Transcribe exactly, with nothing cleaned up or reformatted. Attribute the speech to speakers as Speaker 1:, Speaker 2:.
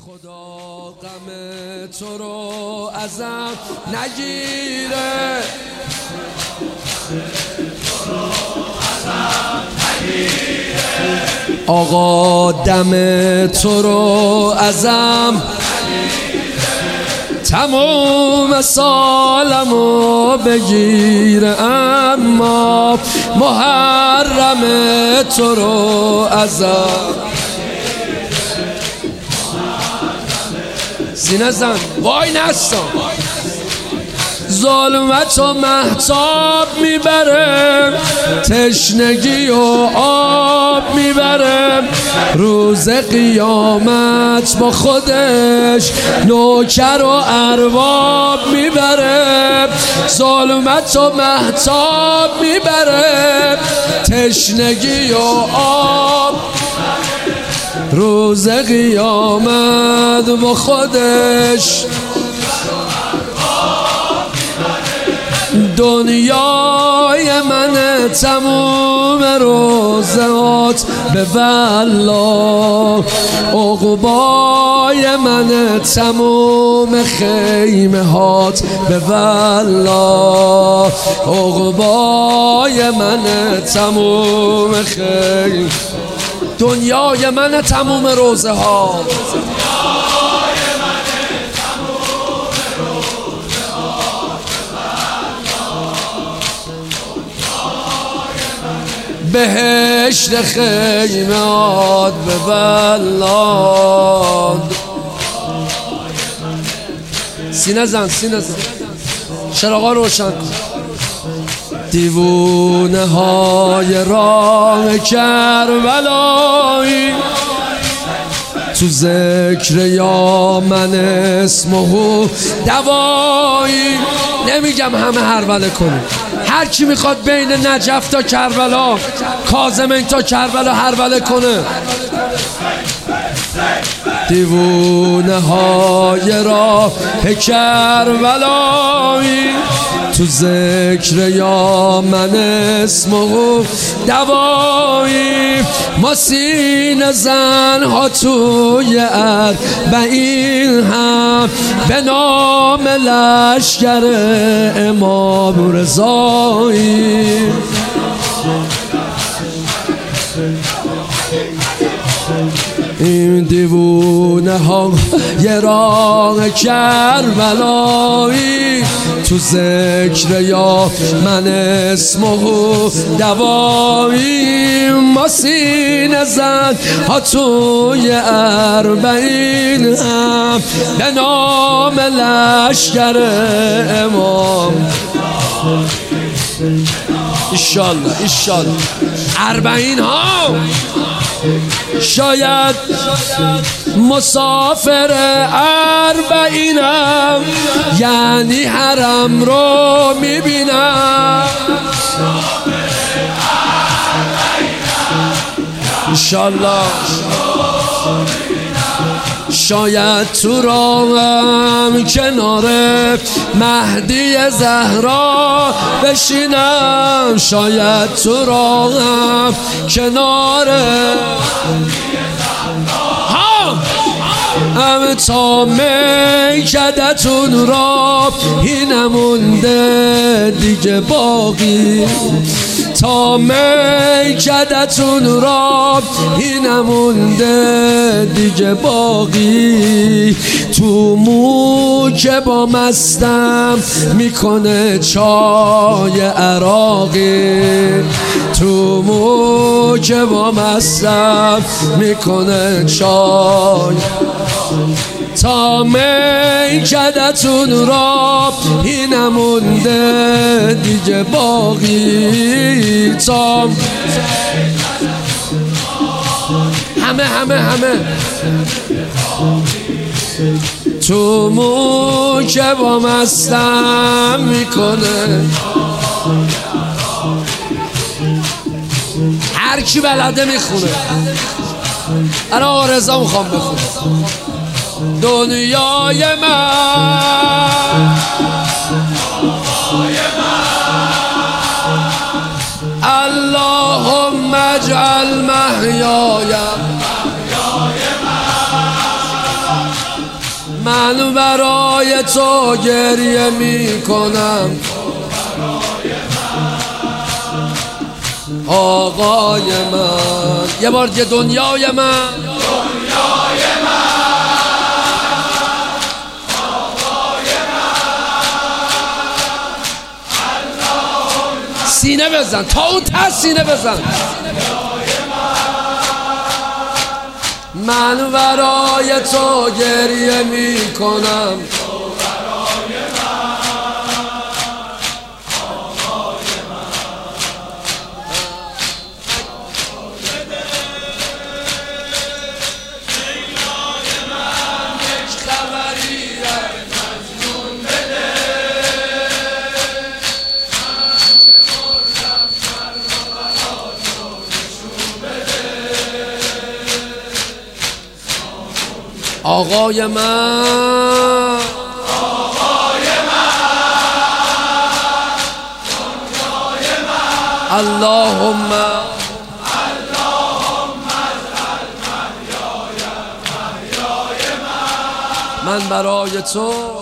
Speaker 1: خدا غم تو رو ازم نگیره، آقا دم تو رو ازم تموم سالمو بگیره، اما محرم تو رو ازم سینه زن وای نستم. ظلمت و مهتاب میبره، تشنگی و آب میبره، روز قیامت با خودش نوکر و ارباب میبره. ظلمت و مهتاب میبره، تشنگی و آب، روز قیامت با خودش. دنیای من تموم روزات به والله، عقبای من تموم خیمه هات به والله، عقبای من تموم خیمه. دنیای من تموم روزه ها، بهشت خیمات به والله. سینه زن سینه زن چراغا روشن کن. دیوونه های راه کربلایی، تو ذکر یا من اسمه دوایی. نمیگم همه هروله کنیم، هر کی میخواد بین نجف تا کربلا، کاظمین تا کربلا هروله کنه. دیوونه های راه کربلایی، تو ذکر یا من اسمه دوایی. ما سینه زن ها توی اربعین هم به نام لشکر امام رضایی. این دیوونه ها یه راه کربلایی، تو ذکر یا من اسمه دوایی. ما سینه زن ها توی اربعین هم به نام لشکر امام. ایشالله ایشالله اربعین ها. شاید مسافر اربعینم، یعنی حرم رو میبینم. انشالله شاید تو راهم کنار مهدی زهرا بشینم، شاید تو راهم کنار ام تا میکدتون را اینمونده دیگه باقی، تا میکدتون را اینمونده دیگه باقی. تو مو که با مستم میکنه چای عراقی، تو مو که با مستم میکنه چای. تا میکدتون را اینمونده دیگه باقی، تا همه همه همه تو مو که با مستم میکنه. هر کی بلده میخونه. انا آرزا میخوام بخونه. دنیای من اللهم اجعل محیایم من برای تو گریه می کنم آقای من. یه بار دیگه دنیای من،
Speaker 2: دنیای من، آقای من.
Speaker 1: سینه بزن تا اون ته سینه بزن. من برای تو گریه می کنم آقای من،
Speaker 2: آقای من، دنیای من.
Speaker 1: اللهم
Speaker 2: اللهم اجعل محیای محیای من.
Speaker 1: من برای تو